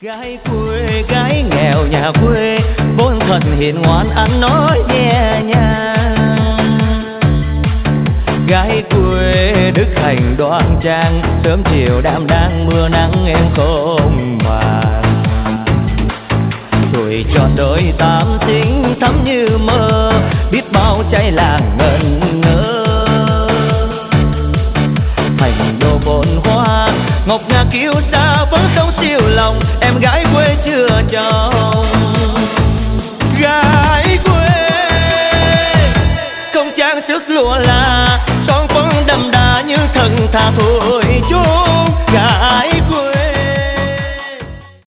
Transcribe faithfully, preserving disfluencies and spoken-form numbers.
Gái quê, gái nghèo nhà quê, vốn thuần hiền ngoan ăn nói nhẹ nhàng. Gái quê đức hạnh đoan trang, sớm chiều đạm đang mưa nắng em không màng. Tuổi tròn đôi tám xinh thắm như mơ, biết bao trái làng ngẩn ngơ. Thành đô bồn hoa ngọc ngà kiêu sa vẫn sống siêu lòng, em gái quê chưa chồng. Gái quê không trang sức lụa là son phấn đậm đà như thần thà thôi.